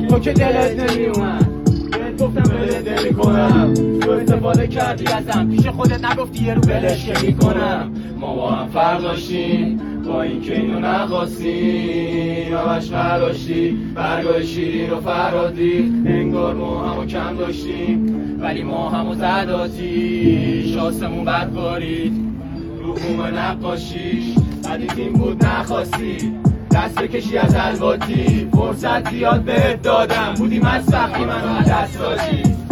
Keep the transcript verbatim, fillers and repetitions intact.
تو که دلت نمیومد بهت گفتم بلت نمی کنم، تو استفاده کردی ازم، پیش خودت نگفتی یه رو بلش که میکنم. ما با هم فرق داشتیم با این که اینو نخواستیم، همش نداشتی برگاه شیرین رو فراد ریخت، انگار ما همو کم داشتیم ولی ما همو زد آتیش، آسمون بد بارید رو بوم نقاشیش، حدیث این بود نخواستی دست بکشی از الواتی، فرصت زیاد بهت دادم بودی من سختی منو دست دادی.